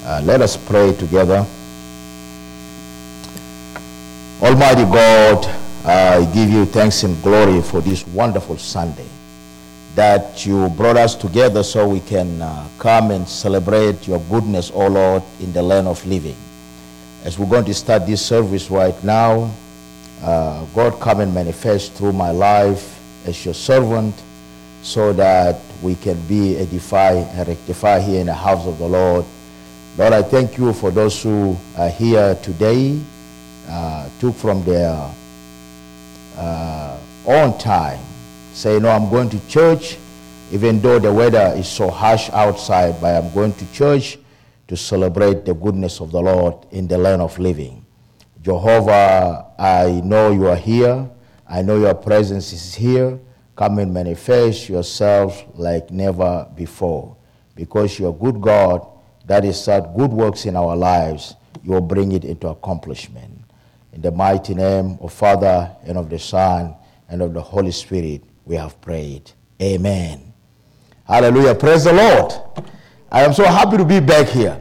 Let us pray together. Almighty God, I give you thanks and glory for this wonderful Sunday that you brought us together so we can come and celebrate your goodness, O Lord, in the land of living. As we're going to start this service right now, God, come and manifest through my life as your servant so that we can be edify and rectify here in the house of the Lord. Lord, I thank you for those who are here today, took from their own time, say, no, I'm going to church, even though the weather is so harsh outside, but I'm going to church to celebrate the goodness of the Lord in the land of living. Jehovah, I know you are here. I know your presence is here. Come and manifest yourself like never before. Because you're a good God, that is such good works in our lives, you will bring it into accomplishment. In the mighty name of Father and of the Son and of the Holy Spirit, we have prayed. Amen. Hallelujah. Praise the Lord. I am so happy to be back here.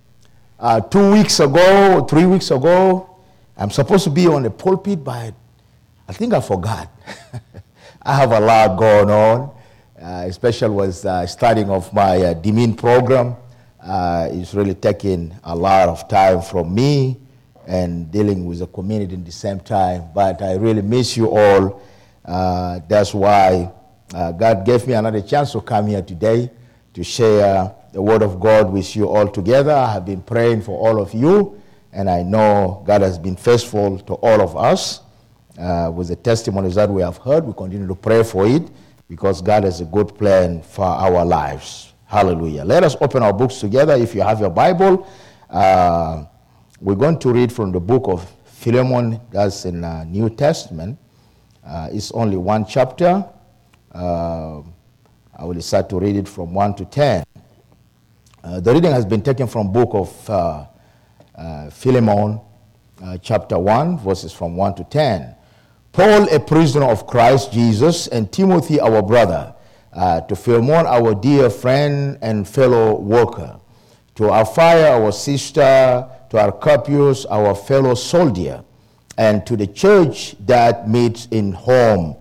2 weeks ago, 3 weeks ago, I'm supposed to be on the pulpit, but I think I forgot. I have a lot going on, especially with starting of my DMIN program. It's really taking a lot of time from me and dealing with the community at the same time. But I really miss you all. That's why God gave me another chance to come here today to share the word of God with you all together. I have been praying for all of you, and I know God has been faithful to all of us. With the testimonies that we have heard, we continue to pray for it because God has a good plan for our lives. Hallelujah. Let us open our books together. If you have your Bible, we're going to read from the book of Philemon. That's in the New Testament. It's only one chapter. I will start to read it from 1 to 10. The reading has been taken from book of Philemon, chapter 1, verses from 1 to 10. Paul, a prisoner of Christ Jesus, and Timothy, our brother, to Philemon, our dear friend and fellow worker, to Apphia, our sister, to Archippus, our fellow soldier, and to the church that meets in home.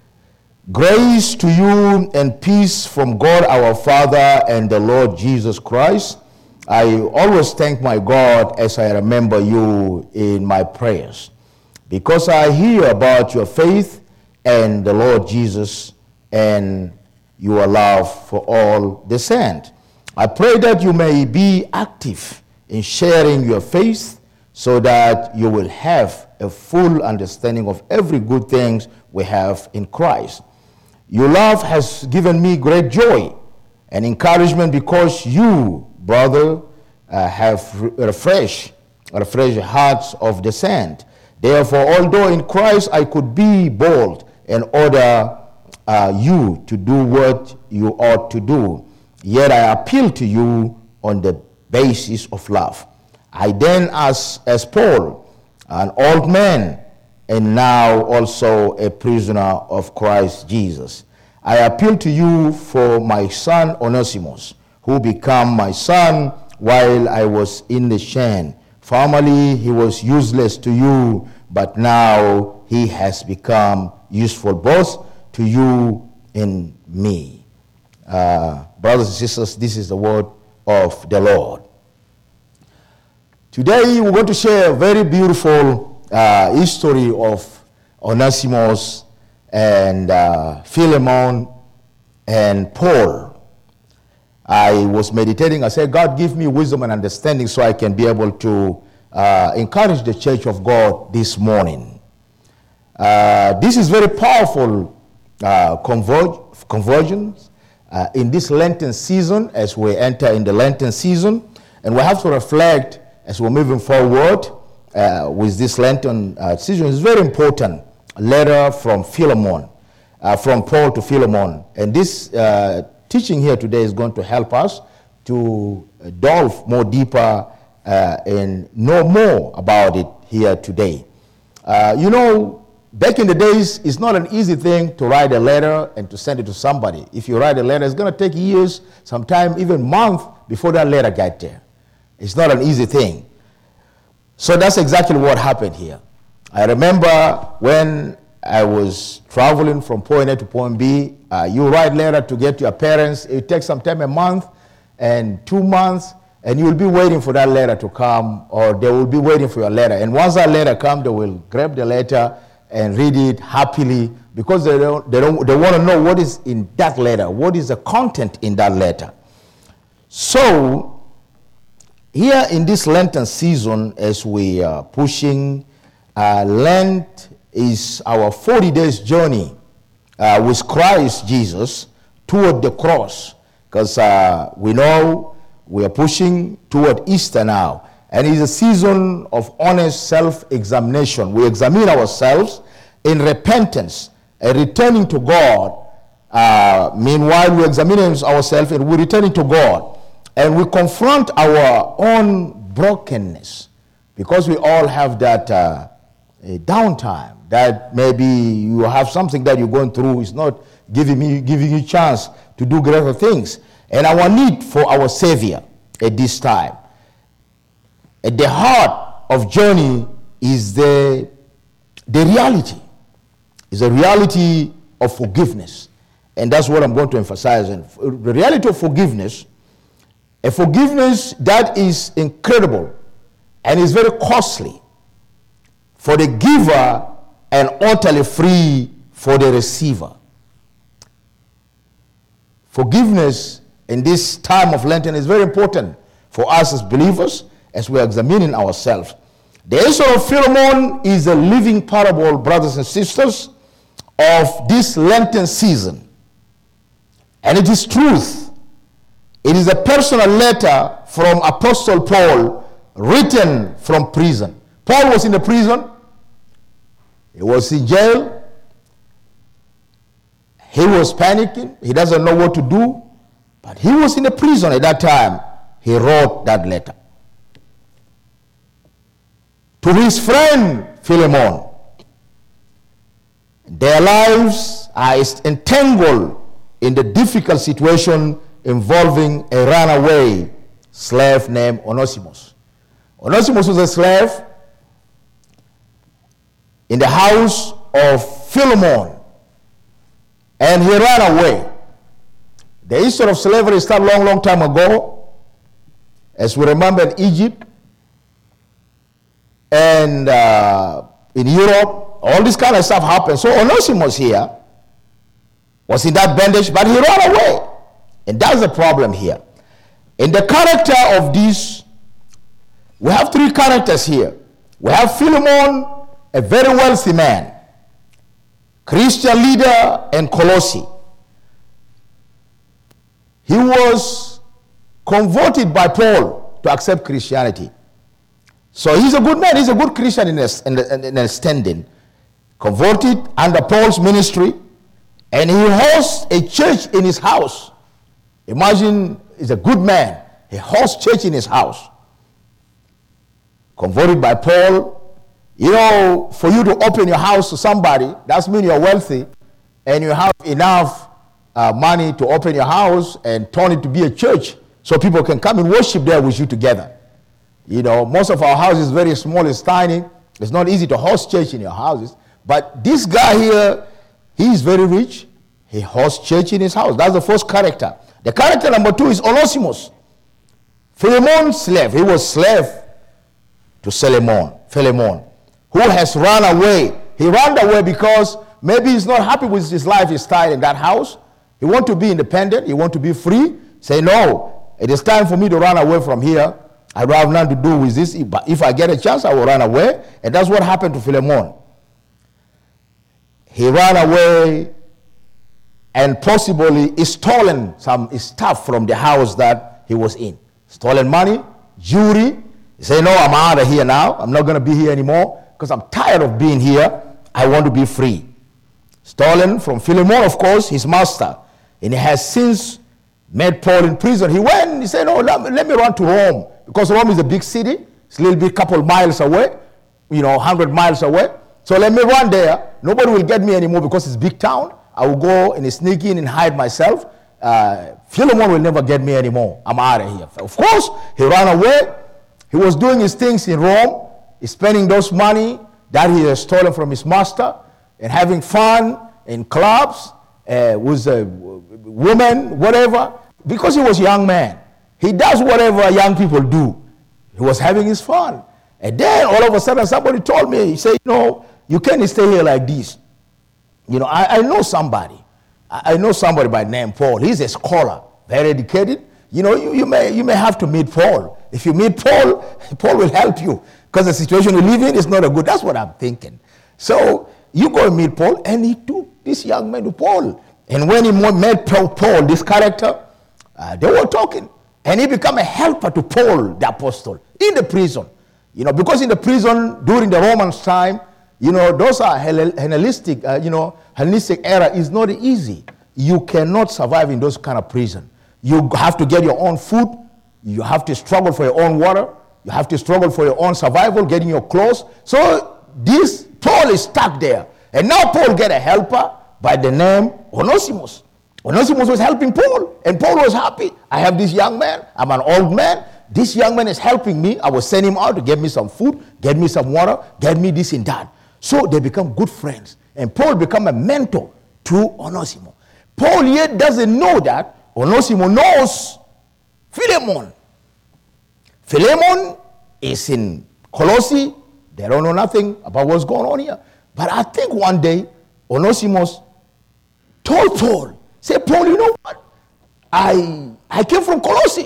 Grace to you and peace from God our Father and the Lord Jesus Christ. I always thank my God as I remember you in my prayers, because I hear about your faith and the Lord Jesus and your love for all the saints. I pray that you may be active in sharing your faith so that you will have a full understanding of every good thing we have in Christ. Your love has given me great joy and encouragement because you, brother, have refreshed the hearts of the saints. Therefore, although in Christ I could be bold and order you to do what you ought to do, yet I appeal to you on the basis of love. I then, as Paul, an old man, and now also a prisoner of Christ Jesus, I appeal to you for my son Onesimus, who became my son while I was in the chain. Formerly he was useless to you, but now he has become useful both to you and me. Brothers and sisters, this is the word of the Lord. Today we're going to share a very beautiful history of Onesimus and Philemon and Paul. I was meditating. I said, God, give me wisdom and understanding so I can be able to encourage the church of God this morning. This is very powerful convergence in this Lenten season as we enter in the Lenten season. And we have to reflect as we're moving forward with this Lenten season. It's very important. A letter from Philemon, from Paul to Philemon. And this teaching here today is going to help us to delve more deeper and know more about it here today. Back in the days, it's not an easy thing to write a letter and to send it to somebody. If you write a letter, it's going to take years, sometimes even months before that letter gets there. It's not an easy thing. So that's exactly what happened here. I remember when I was traveling from point A to point B, you write letter to get to your parents. It takes sometime a month and 2 months, and you will be waiting for that letter to come, or they will be waiting for your letter. And once that letter comes, they will grab the letter and read it happily, because they want to know what is in that letter, what is the content in that letter. So here in this Lenten season, as we are pushing, Lent is our 40 days journey with Christ Jesus toward the cross, because we know we are pushing toward Easter now, and it's a season of honest self-examination. We examine ourselves in repentance and returning to God. Meanwhile, we examine ourselves and we're returning to God, and we confront our own brokenness, because we all have that a downtime, that maybe you have something that you're going through is not giving you a chance to do greater things, and our need for our Savior at this time. At the heart of journey is the reality. It's a reality of forgiveness, and that's what I'm going to emphasize. And the reality of forgiveness, a forgiveness that is incredible and is very costly for the giver and utterly free for the receiver. Forgiveness in this time of Lenten is very important for us as believers, as we are examining ourselves. The issue of Philemon is a living parable, brothers and sisters, of this Lenten season. And it is truth. It is a personal letter from Apostle Paul, written from prison. Paul was in the prison. He was in jail. He was panicking. He doesn't know what to do. But he was in the prison at that time. He wrote that letter to his friend Philemon. Their lives are entangled in the difficult situation involving a runaway slave named Onesimus. Onesimus was a slave in the house of Philemon, and he ran away. The history of slavery started long, long time ago, as we remember, in Egypt and in Europe. All this kind of stuff happened. So Onesimus here was in that bondage, but he ran away. And that's the problem here. In the character of this, we have three characters here. We have Philemon, a very wealthy man, Christian leader in Colossae. He was converted by Paul to accept Christianity. So he's a good man. He's a good Christian in a standing. Converted under Paul's ministry, and he hosts a church in his house. Imagine, he's a good man. He hosts church in his house. Converted by Paul. You know, for you to open your house to somebody, that means you're wealthy and you have enough money to open your house and turn it to be a church so people can come and worship there with you together. You know, most of our houses is very small, it's tiny. It's not easy to host church in your houses. But this guy here, he is very rich. He hosts church in his house. That's the first character. The character number two is Onesimus. Philemon's slave. He was slave to Philemon, who has run away. He ran away because maybe he's not happy with his lifestyle in that house. He wants to be independent. He wants to be free. Say, no, it is time for me to run away from here. I don't have nothing to do with this. But if I get a chance, I will run away. And that's what happened to Philemon. He ran away and possibly stolen some stuff from the house that he was in. Stolen money, jewelry. He said, no, I'm out of here now. I'm not going to be here anymore because I'm tired of being here. I want to be free. Stolen from Philemon, of course, his master. And he has since met Paul in prison. He went, he said, no, let me run to Rome, because Rome is a big city. It's a little bit couple miles away, 100 miles away. So let me run there. Nobody will get me anymore because it's a big town. I will go and sneak in and hide myself. Philemon will never get me anymore. I'm out of here. Of course, he ran away. He was doing his things in Rome, spending those money that he has stolen from his master, and having fun in clubs with women, whatever, because he was a young man. He does whatever young people do. He was having his fun. And then all of a sudden somebody told me, he said, you can't stay here like this. I know somebody. I know somebody by name Paul. He's a scholar, very educated. You may have to meet Paul. If you meet Paul, Paul will help you, because the situation you live in is not a good. That's what I'm thinking. So you go and meet Paul, and he took this young man to Paul. And when he met Paul, this character, they were talking. And he became a helper to Paul, the apostle, in the prison. Because in the prison, during the Romans time, those are Hellenistic era is not easy. You cannot survive in those kind of prison. You have to get your own food. You have to struggle for your own water. You have to struggle for your own survival, getting your clothes. So this Paul is stuck there. And now Paul get a helper by the name Onesimus. Onesimus was helping Paul, and Paul was happy. I have this young man. I'm an old man. This young man is helping me. I will send him out to get me some food, get me some water, get me this and that. So they become good friends. And Paul become a mentor to Onesimus. Paul yet doesn't know that Onesimus knows Philemon. Philemon is in Colossae. They don't know nothing about what's going on here. But I think one day Onesimus told Paul, say, Paul, you know what? I came from Colossae.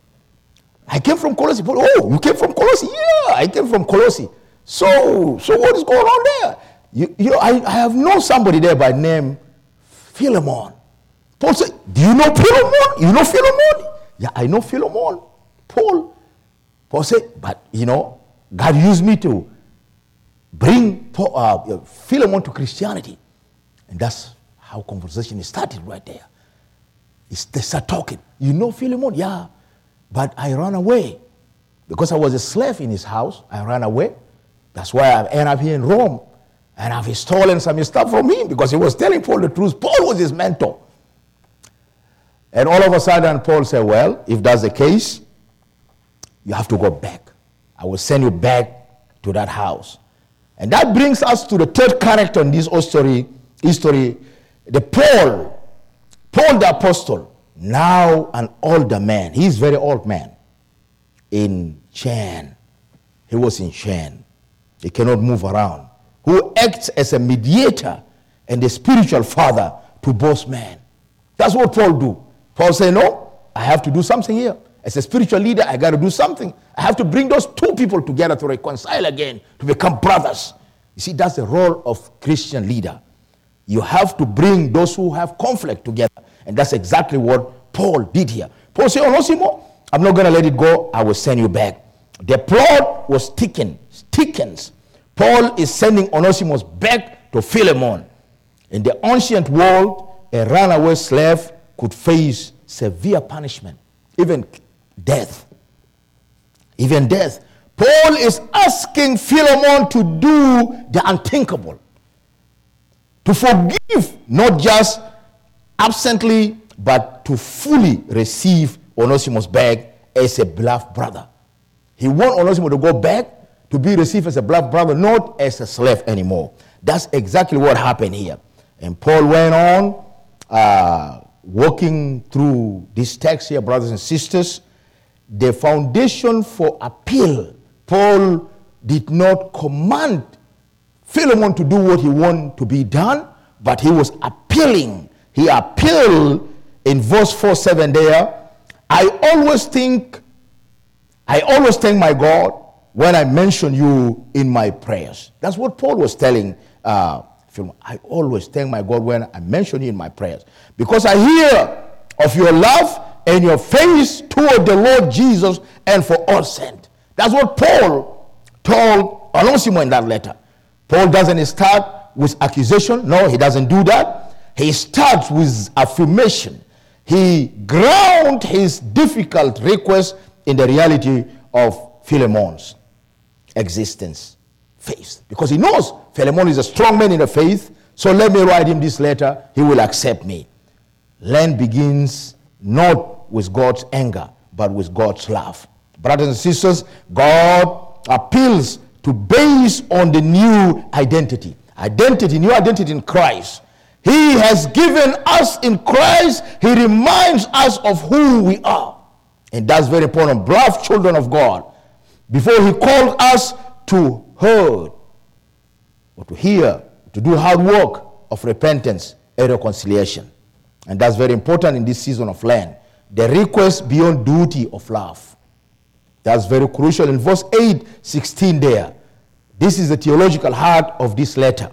I came from Colossae. Paul, oh, you came from Colossae? Yeah, I came from Colossae. So what is going on there? I have known somebody there by name Philemon. Paul said, do you know Philemon? You know Philemon? Yeah, I know Philemon. Paul said, but God used me to bring Philemon to Christianity. And that's how conversation is started right there. They start talking. You know Philemon? Yeah. But I ran away. Because I was a slave in his house, I ran away. That's why I ended up here in Rome. And I've stolen some stuff from him because he was telling Paul the truth. Paul was his mentor. And all of a sudden, Paul said, well, if that's the case, you have to go back. I will send you back to that house. And that brings us to the third character in this history, the Paul the apostle, now an older man. He's very old man. In chain. He was in chain. He cannot move around. Who acts as a mediator and a spiritual father to both men. That's what Paul do. Paul said, no, I have to do something here. As a spiritual leader, I got to do something. I have to bring those two people together to reconcile again, to become brothers. You see, that's the role of Christian leader. You have to bring those who have conflict together. And that's exactly what Paul did here. Paul said, Onesimus, I'm not going to let it go. I will send you back. The plot was thickens. Paul is sending Onesimus back to Philemon. In the ancient world, a runaway slave could face severe punishment, even death. Even death. Paul is asking Philemon to do the unthinkable. To forgive, not just absently, but to fully receive Onesimus back as a beloved brother. He wants Onesimus to go back to be received as a beloved brother, not as a slave anymore. That's exactly what happened here. And Paul went on walking through this text here, brothers and sisters. The foundation for appeal, Paul did not command Philemon to do what he wanted to be done, but he was appealing. He appealed in verse 4-7 there. I always thank my God when I mention you in my prayers. That's what Paul was telling Philemon. I always thank my God when I mention you in my prayers, because I hear of your love and your faith toward the Lord Jesus and for all saints. That's what Paul told Onesimus in that letter. Paul doesn't start with accusation. No, he doesn't do that. He starts with affirmation. He grounds his difficult request in the reality of Philemon's existence, faith. Because he knows Philemon is a strong man in the faith, so let me write him this letter. He will accept me. Land begins not with God's anger, but with God's love. Brothers and sisters, God appeals to base on the new identity. New identity in Christ. He has given us in Christ. He reminds us of who we are. And that's very important. Beloved children of God, before he called us to heard or to hear, to do hard work of repentance and reconciliation. And that's very important in this season of Lent. The request beyond duty of love. That's very crucial in verse 8:16 there. This is the theological heart of this letter.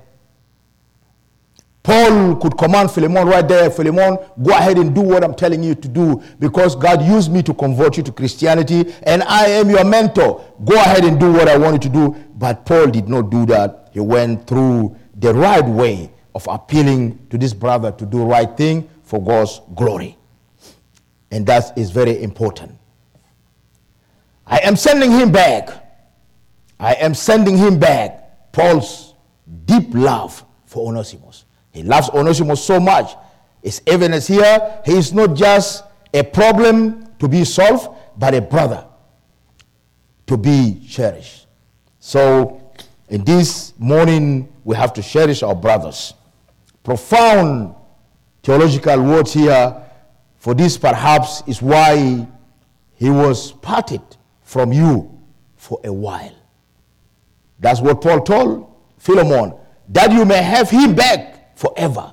Paul could command Philemon right there, Philemon, go ahead and do what I'm telling you to do because God used me to convert you to Christianity and I am your mentor. Go ahead and do what I want you to do. But Paul did not do that. He went through the right way of appealing to this brother to do right thing for God's glory. And that is very important. I am sending him back. Paul's deep love for Onesimus. He loves Onesimus so much. It's evidence here. He is not just a problem to be solved, but a brother to be cherished. So in this morning, we have to cherish our brothers. Profound theological words here. For this perhaps is why he was parted from you for a while. That's what Paul told Philemon, that you may have him back forever.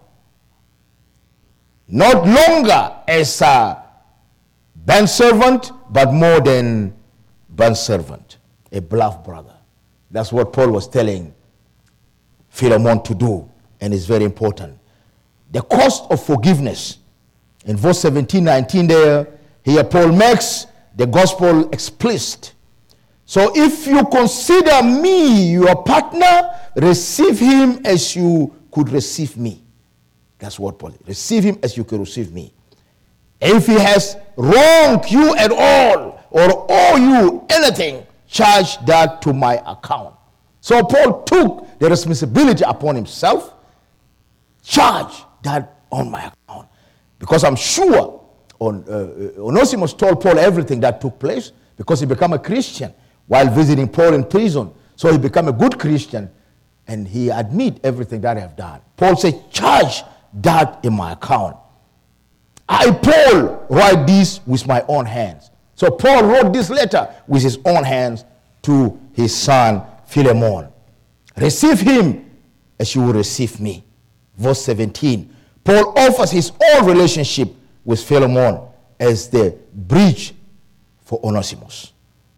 Not longer as a bondservant, but more than bondservant, a beloved brother. That's what Paul was telling Philemon to do, and it's very important. The cost of forgiveness. In verse 17, 19 there, here Paul makes the gospel explicit. So if you consider me your partner, receive him as you could receive me. That's what Paul said. Receive him as you could receive me. If he has wronged you at all or owe you anything, charge that to my account. So Paul took the responsibility upon himself. Charge that on my account. Because I'm sure Onesimus told Paul everything that took place because he became a Christian while visiting Paul in prison. So he became a good Christian and he admit everything that I have done. Paul said, charge that in my account. I, Paul, write this with my own hands. So Paul wrote this letter with his own hands to his son Philemon. Receive him as you will receive me. Verse 17. Paul offers his own relationship with Philemon as the bridge for Onesimus.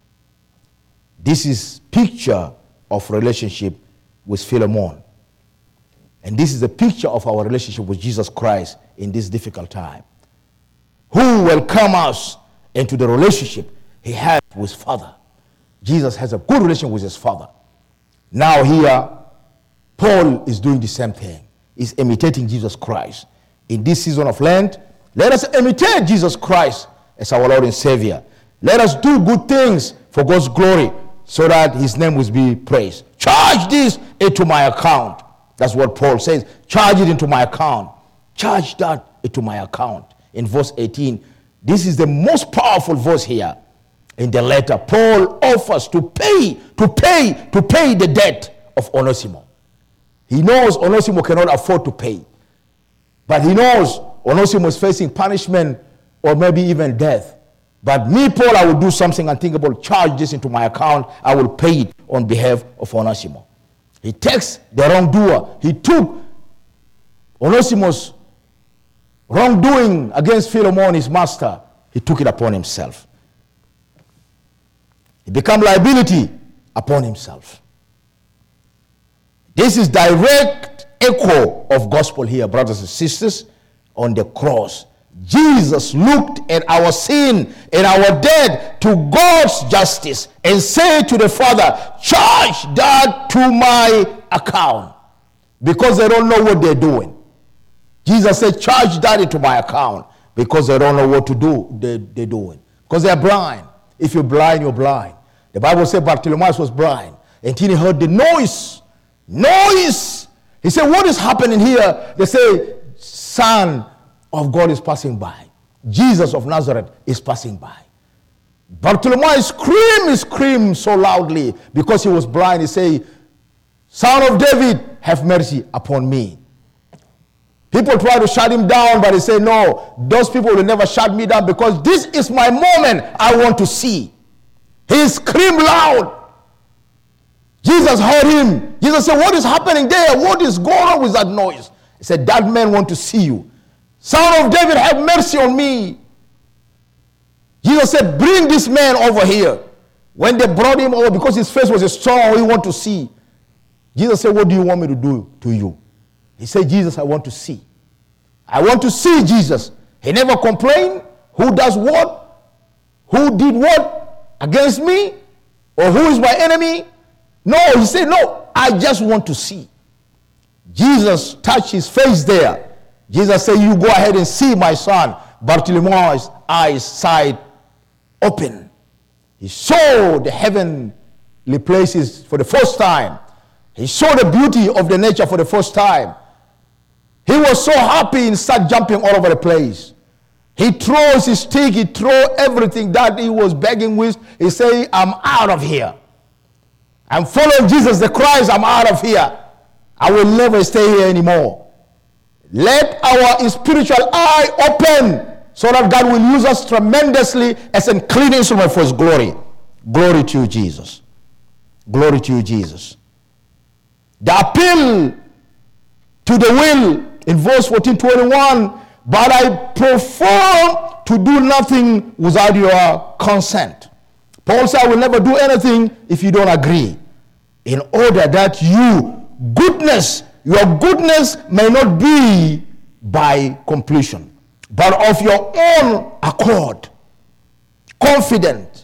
This is picture of relationship with Philemon. And this is a picture of our relationship with Jesus Christ in this difficult time. Who welcome us into the relationship he had with Father. Jesus has a good relationship with his Father. Now here, Paul is doing the same thing. He's imitating Jesus Christ. In this season of Lent, let us imitate Jesus Christ as our Lord and Savior. Let us do good things for God's glory so that his name will be praised. Charge this into my account. That's what Paul says. Charge it into my account. Charge that into my account. In verse 18, this is the most powerful verse here in the letter. Paul offers to pay the debt of Onesimus. He knows Onesimus cannot afford to pay. But he knows Onesimus is facing punishment or maybe even death. But me, Paul, I will do something unthinkable. Charge this into my account. I will pay it on behalf of Onesimus. He takes the wrongdoer. He took Onesimus' wrongdoing against Philemon, his master. He took it upon himself. He became liability upon himself. This is direct echo of gospel here, brothers and sisters. On the cross, Jesus looked at our sin and our debt to God's justice and said to the Father, charge that to my account, because they don't know what they're doing. Jesus said, charge that into my account, because they don't know what to do. They're doing. Because they're blind. If you're blind, you're blind. The Bible said Bartimaeus was blind until he heard the noise. He said, what is happening here? They say, Son of God is passing by. Jesus of Nazareth is passing by. Bartimaeus screamed so loudly because he was blind. He said, Son of David, have mercy upon me. People try to shut him down, but he said, no, those people will never shut me down because this is my moment I want to see. He screamed loud. Jesus heard him. Jesus said, what is happening there? What is going on with that noise? He said, that man wants to see you. Son of David, have mercy on me. Jesus said, bring this man over here. When they brought him over, because his face was strong, he wanted to see. Jesus said, what do you want me to do to you? He said, Jesus, I want to see. I want to see Jesus. He never complained. Who does what? Who did what against me? Or who is my enemy? No, he said, no, I just want to see. Jesus touched his face there. Jesus said, you go ahead and see my son. Bartimaeus' eyes side open. He saw the heavenly places for the first time. He saw the beauty of the nature for the first time. He was so happy and started jumping all over the place. He throws his stick, he throws everything that he was begging with. He said, I'm out of here. I'm following Jesus the Christ, I'm out of here. I will never stay here anymore. Let our spiritual eye open so that God will use us tremendously as a clean instrument for his glory. Glory to you, Jesus. Glory to you, Jesus. The appeal to the will in verse 14:21, but I prefer to do nothing without your consent. Paul said, I will never do anything if you don't agree. In order that your goodness may not be by completion, but of your own accord, confident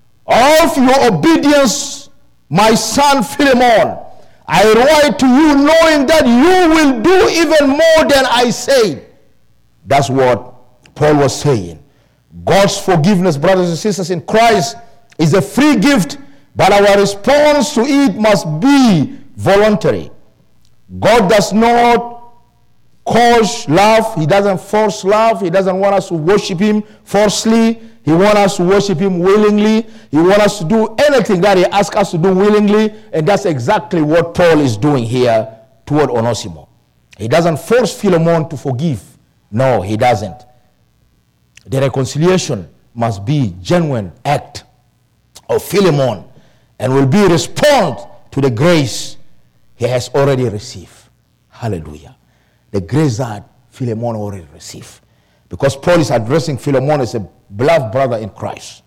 of your obedience, my son Philemon. I write to you knowing that you will do even more than I say. That's what Paul was saying. God's forgiveness, brothers and sisters in Christ, is a free gift, but our response to it must be voluntary. God does not cause love. He doesn't force love. He doesn't want us to worship him forcefully. He wants us to worship him willingly. He wants us to do anything that he asks us to do willingly. And that's exactly what Paul is doing here toward Onesimus. He doesn't force Philemon to forgive. No, he doesn't. The reconciliation must be genuine act of Philemon and will be response to the grace he has already received. Hallelujah. The grace that Philemon already received. Because Paul is addressing Philemon as a beloved brother in Christ.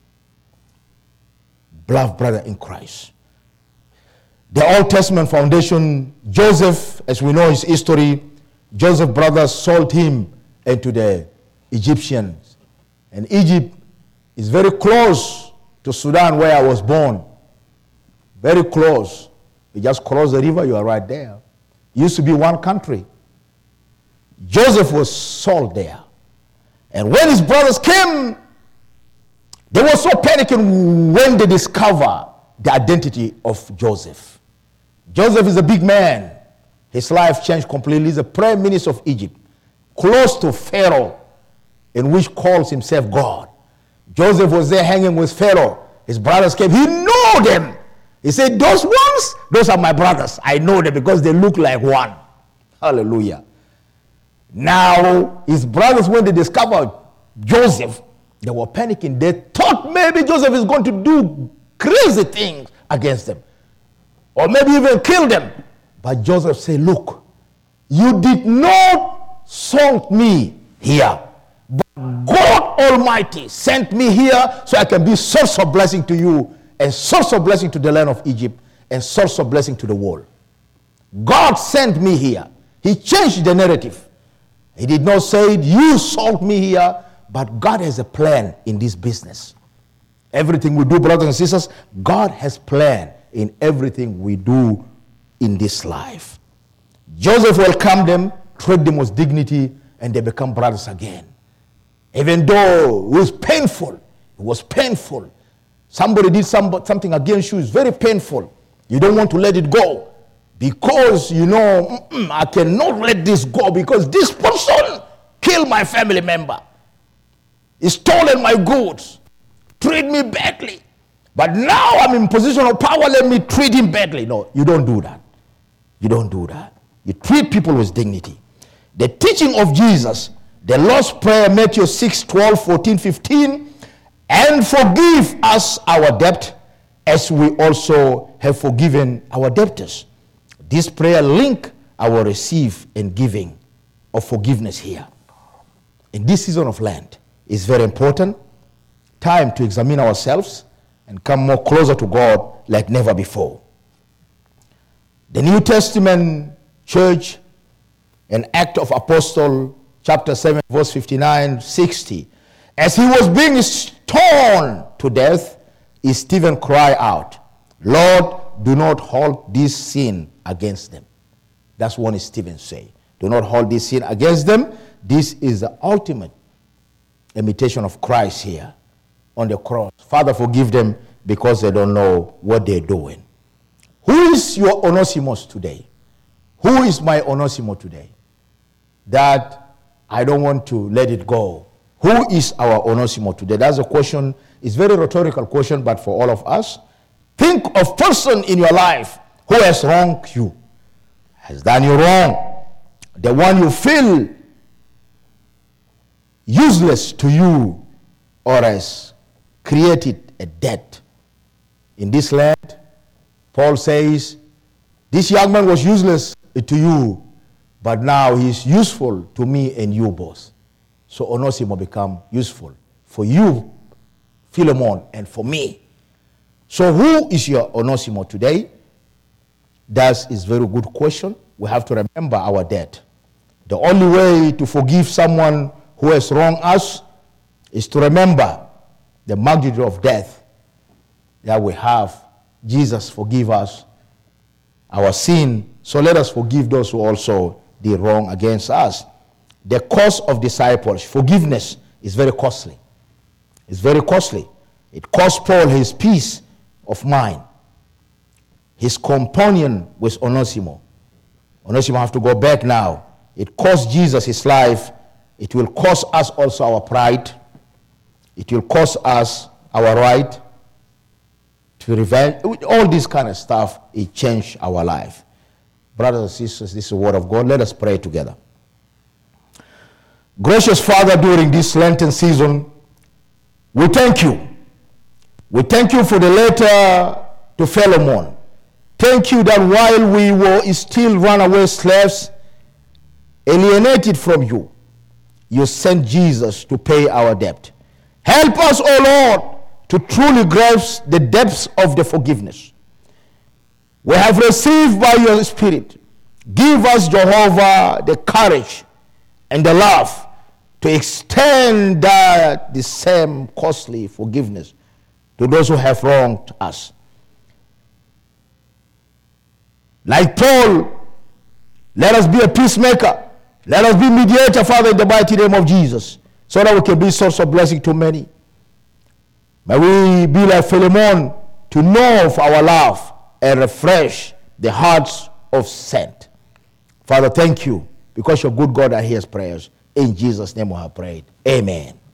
Beloved brother in Christ. The Old Testament foundation, Joseph, as we know his history, Joseph's brothers sold him into the Egyptians. And Egypt is very close to Sudan, where I was born. Very close. You just cross the river, you are right there. It used to be one country. Joseph was sold there. And when his brothers came, they were so panicking when they discovered the identity of Joseph. Joseph is a big man. His life changed completely. He's the prime minister of Egypt, close to Pharaoh, in which calls himself God. Joseph was there hanging with Pharaoh. His brothers came. He knew them. He said, those ones, those are my brothers. I know them because they look like one. Hallelujah. Now, his brothers, when they discovered Joseph, they were panicking. They thought maybe Joseph is going to do crazy things against them, or maybe even kill them. But Joseph said, look, you did not send me here, but God Almighty sent me here so I can be source of blessing to you, and source of blessing to the land of Egypt, and source of blessing to the world. God sent me here. He changed the narrative. He did not say, you sold me here, but God has a plan in this business. Everything we do, brothers and sisters, God has plan in everything we do in this life. Joseph welcomed them, treated them with dignity, and they become brothers again. Even though it was painful. Somebody did something against you, it's very painful. You don't want to let it go. Because, you know, I cannot let this go because this person killed my family member. He stolen my goods. treat me badly. But now I'm in position of power, let me treat him badly. No, you don't do that. You don't do that. You treat people with dignity. The teaching of Jesus, the Lord's Prayer, Matthew 6, 12, 14, 15, and forgive us our debt as we also have forgiven our debtors. This prayer link our receive and giving of forgiveness here. In this season of Lent, is very important. Time to examine ourselves and come more closer to God like never before. The New Testament church, an Act of Apostle, chapter 7, verse 59, 60. As he was being stoned to death, Stephen cried out, Lord, do not hold this sin against them. That's what Stephen said. Do not hold this sin against them. This is the ultimate imitation of Christ here on the cross. Father, forgive them because they don't know what they're doing. Who is your Onesimus today? Who is my Onesimus today? That I don't want to let it go. Who is our Onesimus today? That's a question. It's a very rhetorical question, but for all of us, think of person in your life who has wronged you, has done you wrong, the one you feel useless to you or has created a debt. In this land, Paul says, this young man was useless to you, but now he's useful to me and you both. So Onesimus become useful for you, Philemon, and for me. So who is your Onesimus today? That is a very good question. We have to remember our debt. The only way to forgive someone who has wronged us is to remember the magnitude of death that we have. Jesus forgive us our sin. So let us forgive those who also did wrong against us. The cost of disciples, forgiveness, is very costly. It's very costly. It cost Paul his peace of mind. His companion with Onesimus. Onesimus have to go back now. It cost Jesus his life. It will cost us also our pride. It will cost us our right to revenge. All this kind of stuff, it changed our life. Brothers and sisters, this is the word of God. Let us pray together. Gracious Father, during this Lenten season, we thank you. We thank you for the letter to Philemon. Thank you that while we were still runaway slaves, alienated from you, you sent Jesus to pay our debt. Help us, O Lord, to truly grasp the depths of the forgiveness we have received by your Spirit. Give us, Jehovah, the courage and the love to extend the same costly forgiveness to those who have wronged us. Like Paul, let us be a peacemaker. Let us be mediator, Father, in the mighty name of Jesus, so that we can be source of blessing to many. May we be like Philemon to know of our love and refresh the hearts of saints. Father, thank you because you're good God that hears prayers. In Jesus' name we have prayed. Amen.